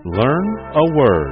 Learn a word.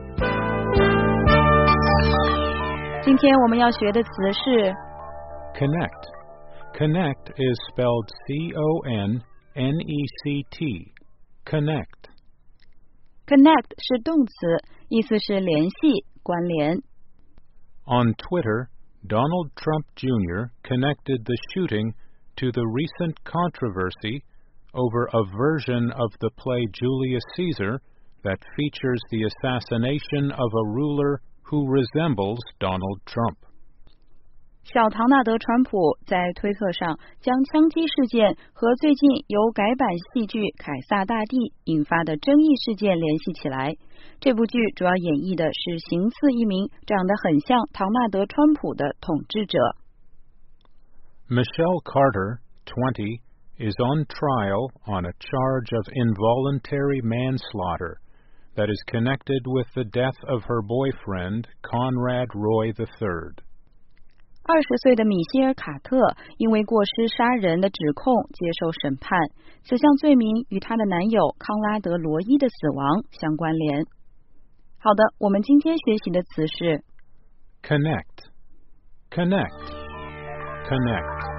今天我们要学的词是 Connect. Connect is spelled C-O-N-N-E-C-T. Connect. Connect 是动词，意思是联系、关联。 On Twitter, Donald Trump Jr. connected the shooting to the recent controversy over a version of the play Julius Caesar that features the assassination of a ruler who resembles Donald Trump. 小唐纳德·川普在推特上将枪击事件和最近由改版戏剧《凯撒大帝》引发的争议事件联系起来。这部剧主要演绎的是行刺一名长得很像唐纳德·川普的统治者。 Michelle Carter, 20, is on trial on a charge of involuntary manslaughter that is connected with the death of her boyfriend, Conrad Roy III. 20岁的米歇尔·卡特因为过失杀人的指控接受审判，此项罪名与她的男友康拉德·罗伊的死亡相关联。好的，我们今天学习的词是 Connect. Connect. Connect.